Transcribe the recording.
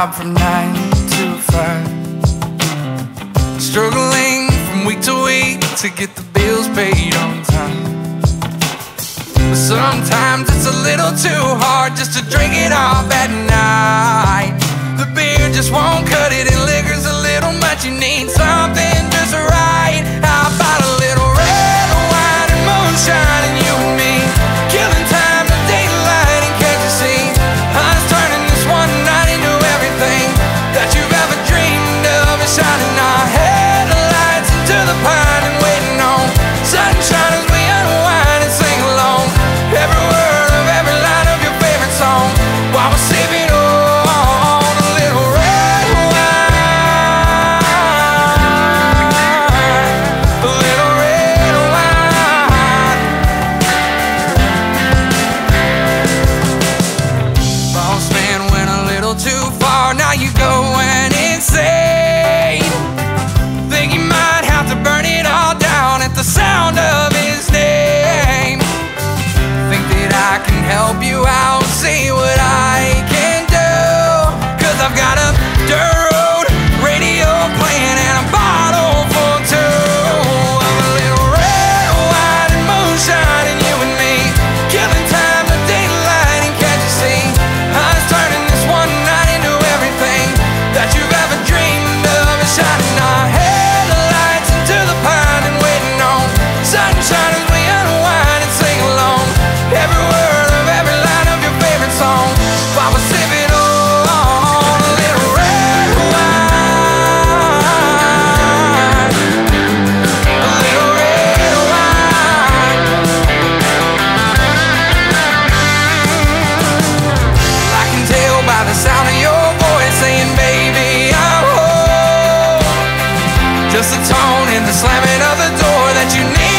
job from 9 to 5, struggling from week to week to get the bills paid on time. But sometimes it's a little too hard just to drink it off at night. The beer just won't cut it and liquor's a little much. You need something just right. How about a little red wine and moonshine and you and me, killing time to daylight. And can't you see us turning this one night into everything that you've ever dreamed of, and shining our headlights into the pine and waiting on sunshine as we unwind and sing along every word of every line of your favorite song while we're sipping on a little red wine, a little red wine. Boss man went a little too far, now you going insane. Think you might have to burn it all down at the sound of his name. Think that I can help you out, see what I can do, 'cause I've got a dirt road radio playing and a bottle for two of a little red wine and moonshine and you and me, killing time to daylight. And can't you see us turning this one night into everything that you've ever dreamed of, and shining our headlights into the pine and waiting on sunshine as we unwind and sing along every word of every line of your favorite song while we're sipping on a little red wine, a little red wine. I can tell by the sound of your voice saying, baby, I'm home. Just the tone and the slamming of the door that you need.